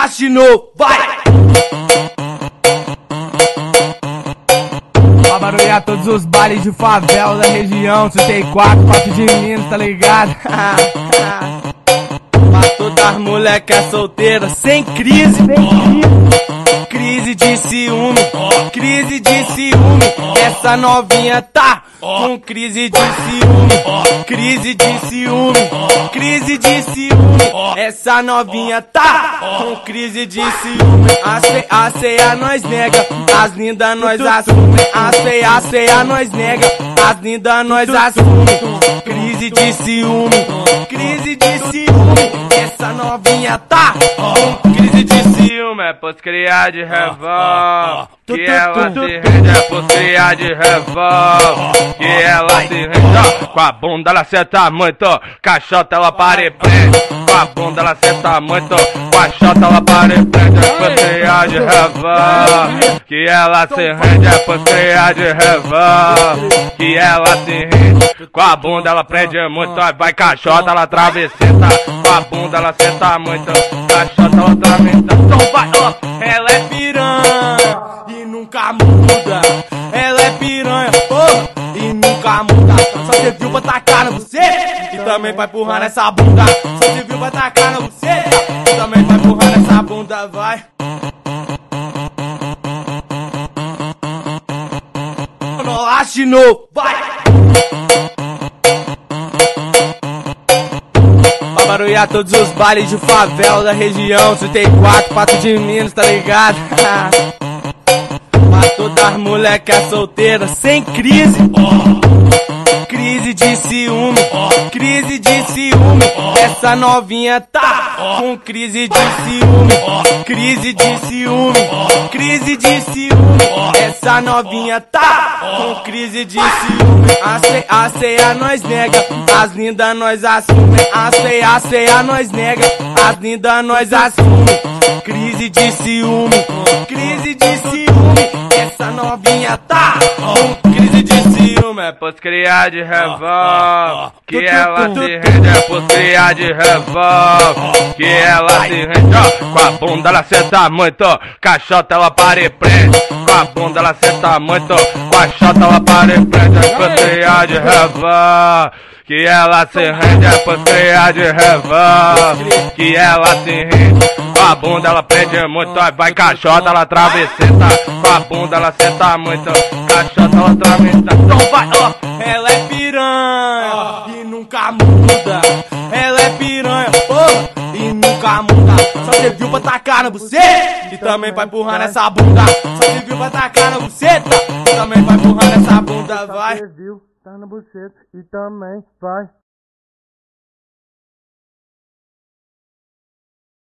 Latino, vai! Pra barulhar todos os bailes de favela da região, se tem quatro de Minas, tá ligado? Pra todas as molecas solteiras, sem crise, crise de ciúme, crise de ciúme. Essa novinha tá com crise de ciúme, crise de ciúme, crise de ciúme. Essa novinha tá com crise de ciúme. A ceia nós nega, as lindas nós assume. A ceia nós nega, as lindas nós assume. Crise de ciúme, crise de ciúme. Essa novinha tá com crise de ciúme. É pros criar de revólver que ela se rende, é pros criar de revólver que ela se rende. Com a bunda ela senta muito, caixota ela para e prende. Com a bunda ela senta muito, caixota ela para e prende. É pros criar de revólver que ela se rende, é pros criar de revólver que ela se rende. Com a bunda ela prende muito, vai caixota ela travesseta. Com a bunda ela senta muito, caixota ela travesseta. Então vai, ó, ela é piranha e nunca muda. Ela é piranha, porra, e nunca muda. Só serviu pra tacar na buceta e também vai empurrar nessa bunda. Só serviu pra tacar na buceta e também vai empurrar nessa bunda, vai. No Latino, vai. Pra barulhar todos os bailes de favela da região, se tem quatro de Minas, tá ligado? Pra todas as molecas solteiras, sem crise, crise de ciúme, crise de ciúme. Essa novinha tá com crise de ciúme, crise de ciúme, crise de ciúme. Essa novinha tá com crise de ciúme. A ceia nós nega, as lindas nós assume. A ceia nós nega, as lindas nós assume. Crise de ciúme, crise de ciúme. Essa novinha tá com crise de ciúme. É pros criar de revólver que ela se rende, é pros criar de revólver que ela se rende. Ó, com a bunda ela senta muito, caixota ela para e prende. Com a bunda ela senta muito, caixota ela para e prende. É pros criar de revólver que ela se rende, é pros criar de revólver que ela se rende. Com a bunda ela prende muito, vai caixota ela travesseta. Com a bunda ela senta muito, caixota ela travesseta. Então vai, ó, ela é piranha e nunca muda. Ela é piranha, porra, e nunca muda. Só serviu pra tacar na buceta e também vai empurrar nessa bunda. Só serviu pra tacar na buceta e também vai empurrar nessa bunda, vai. Tá na buceta e também vai.